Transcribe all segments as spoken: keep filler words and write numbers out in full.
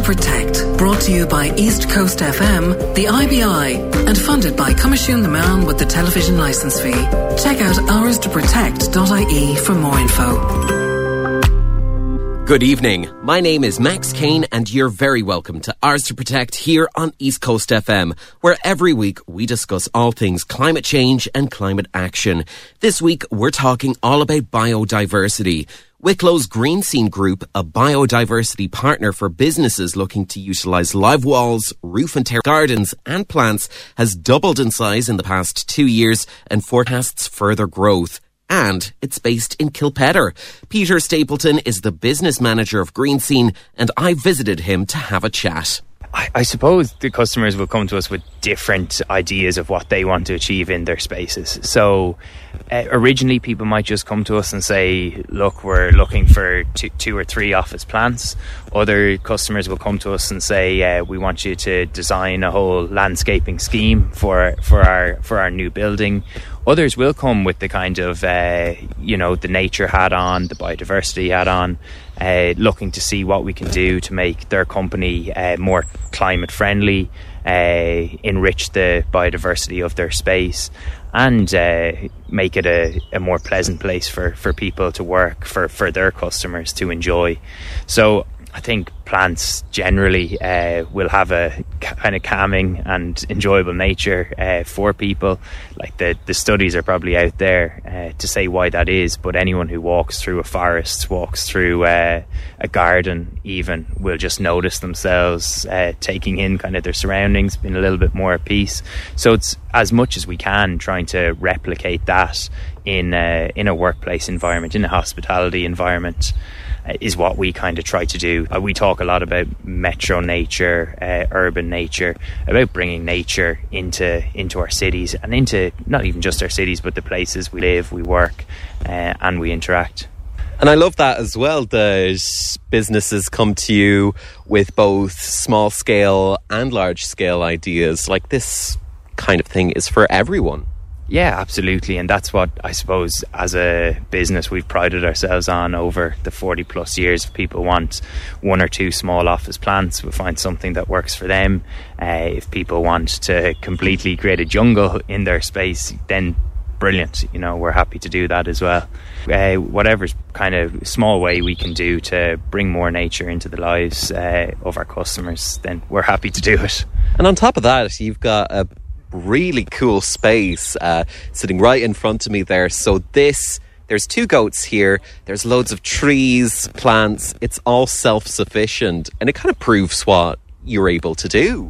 Protect, brought to you by East Coast F M, the I B I, and funded by Comisiún na Meán with the television licence fee. Check out ours to protect dot I E for more info. Good evening. My name is Max Kane and you're very welcome to Ours to Protect here on East Coast F M, where every week we discuss all things climate change and climate action. This week we're talking all about biodiversity. Wicklow's Green Scene Group, a biodiversity partner for businesses looking to utilise live walls, roof and terrace gardens and plants, has doubled in size in the past two years and forecasts further growth. And it's based in Kilpetter. Peter Stapleton is the business manager of Green Scene, and I visited him to have a chat. I, I suppose the customers will come to us with different ideas of what they want to achieve in their spaces. So uh, originally people might just come to us and say, look, we're looking for two, two or three office plants. Other customers will come to us and say, uh, we want you to design a whole landscaping scheme for for our for our new building. Others will come with the kind of, uh, you know, the nature hat on, the biodiversity hat on, uh, looking to see what we can do to make their company uh, more climate friendly, uh, enrich the biodiversity of their space, and uh, make it a, a more pleasant place for, for people to work, for, for their customers to enjoy. So I think plants generally uh, will have a kind of calming and enjoyable nature uh, for people. Like the, the studies are probably out there uh, to say why that is, but anyone who walks through a forest, walks through uh, a garden even, will just notice themselves uh, taking in kind of their surroundings, being a little bit more at peace. So it's as much as we can trying to replicate that in a, in a workplace environment, in a hospitality environment, is what we kind of try to do. Uh, we talk a lot about metro nature, uh, urban nature, about bringing nature into into our cities and into not even just our cities, but the places we live, we work, uh, and we interact. And I love that as well, that businesses come to you with both small scale and large scale ideas. Like, this kind of thing is for everyone. Yeah, absolutely. And that's what I suppose as a business we've prided ourselves on over the forty plus years. If people want one or two small office plants, we'll find something that works for them. Uh, if people want to completely create a jungle in their space, then brilliant. You know, we're happy to do that as well. Uh, whatever kind of small way we can do to bring more nature into the lives uh, of our customers, then we're happy to do it. And on top of that, you've got a really cool space uh, sitting right in front of me there. So this, there's two goats here, there's loads of trees, plants, it's all self-sufficient, and it kind of proves what you're able to do.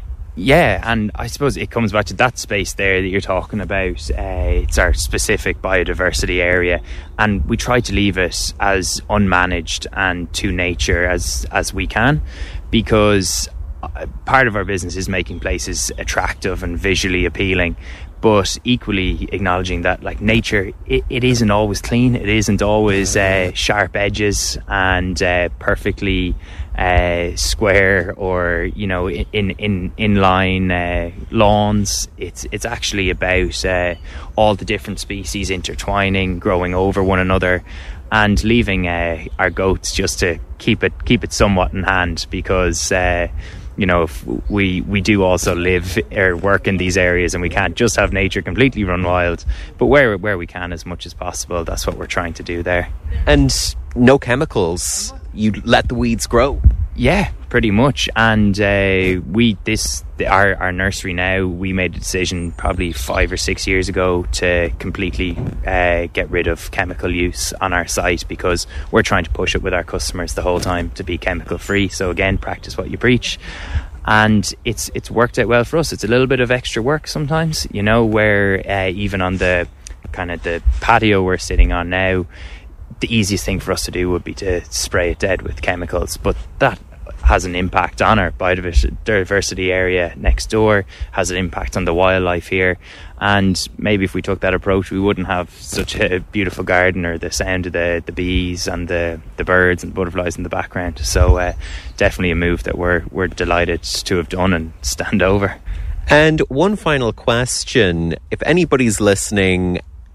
Yeah, and I suppose it comes back to that space there that you're talking about. Uh, it's our specific biodiversity area, and we try to leave it as unmanaged and to nature as as we can, because part of our business is making places attractive and visually appealing, but equally acknowledging that, like, nature, it, it isn't always clean, it isn't always uh, sharp edges and uh, perfectly uh, square or, you know, in in inline uh, lawns. It's it's actually about uh, all the different species intertwining, growing over one another, and leaving uh, our goats just to keep it keep it somewhat in hand, because uh, you know, if we we do also live or work in these areas, and we can't just have nature completely run wild, but where where we can as much as possible, that's what we're trying to do there. And no chemicals, you let the weeds grow. Yeah, pretty much. And uh, we this our our nursery now, we made a decision probably five or six years ago to completely uh, get rid of chemical use on our site, because we're trying to push it with our customers the whole time to be chemical free. So again, practice what you preach. And it's it's worked out well for us. It's a little bit of extra work sometimes, you know, where uh, even on the kind of the patio we're sitting on now, the easiest thing for us to do would be to spray it dead with chemicals, but that has an impact on our biodiversity area next door, has an impact on the wildlife here, and maybe if we took that approach, we wouldn't have such a beautiful garden or the sound of the, the bees and the, the birds and butterflies in the background. So uh, definitely a move that we're we're delighted to have done and stand over. And one final question: if anybody's listening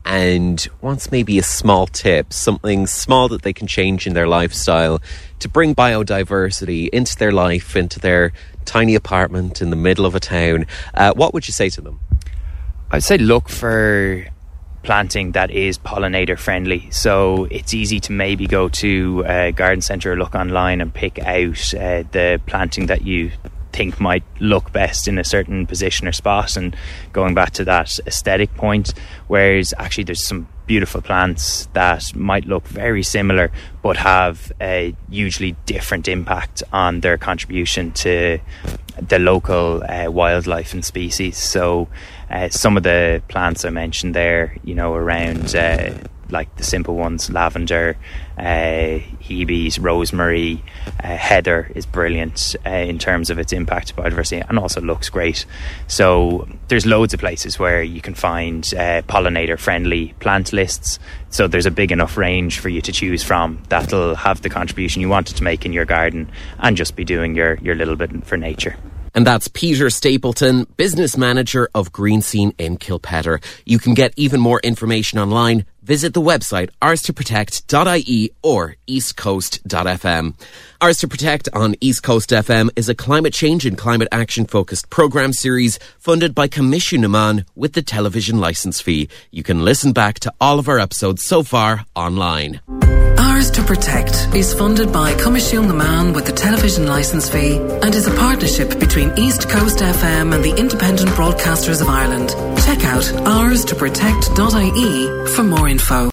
and wants maybe a small tip, something small that they can change in their lifestyle to bring biodiversity into their life, into their tiny apartment in the middle of a town, uh, what would you say to them? I'd say look for planting that is pollinator friendly. So it's easy to maybe go to a garden centre or look online and pick out uh, the planting that you think might look best in a certain position or spot, and going back to that aesthetic point, whereas actually there's some beautiful plants that might look very similar but have a hugely different impact on their contribution to the local uh, wildlife and species. So uh, some of the plants I mentioned there, you know, around uh, like the simple ones, lavender, uh, Hebes, rosemary, uh, heather is brilliant uh, in terms of its impact to biodiversity, and also looks great. So there's loads of places where you can find uh, pollinator friendly plant lists. So there's a big enough range for you to choose from that'll have the contribution you wanted to make in your garden and just be doing your, your little bit for nature. And that's Peter Stapleton, Business Manager of Green Scene in Kilpetter. You can get even more information online. Visit the website ours to protect dot I E or east coast dot f m. Ours to Protect on East Coast F M is a climate change and climate action focused programme series funded by Coimisiún na Meán with the television licence fee. You can listen back to all of our episodes so far online. Ours to Protect is funded by Coimisiún na Meán with the television licence fee and is a partnership between East Coast F M and the Independent Broadcasters of Ireland. Check out ours to protect dot I E for more info.